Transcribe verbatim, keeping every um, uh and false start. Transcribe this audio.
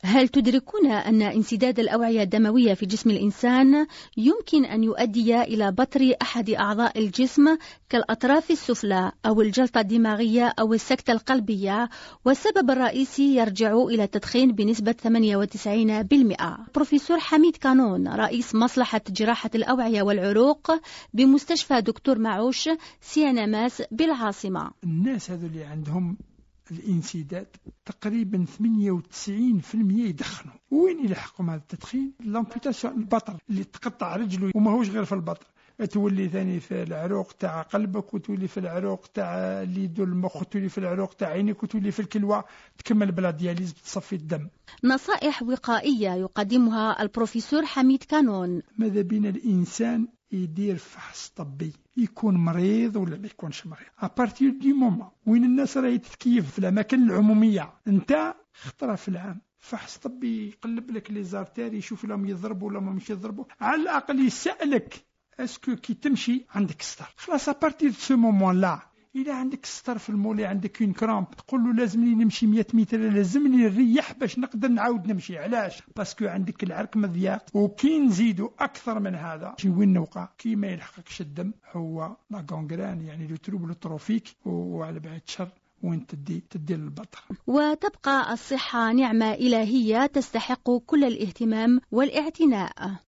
هل تدركون أن انسداد الأوعية الدموية في جسم الإنسان يمكن أن يؤدي إلى بتر أحد أعضاء الجسم كالأطراف السفلى أو الجلطة الدماغية أو السكتة القلبية، والسبب الرئيسي يرجع إلى التدخين بنسبة ثمانية وتسعين بالمئة. بروفيسور حميد كانون، رئيس مصلحة جراحة الأوعية والعروق بمستشفى دكتور معوش سيانماس بالعاصمة. الناس هذو اللي عندهم الانسداد تقريبا ثمانية وتسعين بالمئة يدخنوا، وين يلحقوا مع التدخين؟ لامبوتاسيون، البطن اللي تقطع رجله وما هوش غير في البطن، تولي ثاني في العروق تاع قلبك، وتولي في العروق تاع اليد والمخ، وتولي في العروق تاع عينك، وتولي في الكلوة، تكمل بلا دياليز بتصفي الدم. نصائح وقائية يقدمها البروفيسور حميد كانون. ماذا بين الإنسان يدير فحص طبي، يكون مريض ولا ما يكونش مريض، ابارتير دي مومون وين الناس راهي تتكيف في الاماكن العموميه، انت خطره في العام فحص طبي يقلب لك لي زارتير، يشوف لهم يضربوا ولا ما مش يضربوا، على الاقل يسالك اسكو كي تمشي عندك ستار. خلاص ابارتير دو سو مومون لا، إذا عندك ستار في المولي، عندك اون كرامب، تقول له لازمني نمشي مية متر، لازمني نريح باش نقدر نعاود نمشي. علاش؟ باسكو عندك العرق مضياق، وكي نزيدوا اكثر من هذا شي وين نوقع كي ما يلحقكش الدم هو لا غونغران، يعني لو تروبل تروفيك، وعلى بعد شر وين تدي تدي للبطر. وتبقى الصحة نعمة إلهية تستحق كل الاهتمام والاعتناء.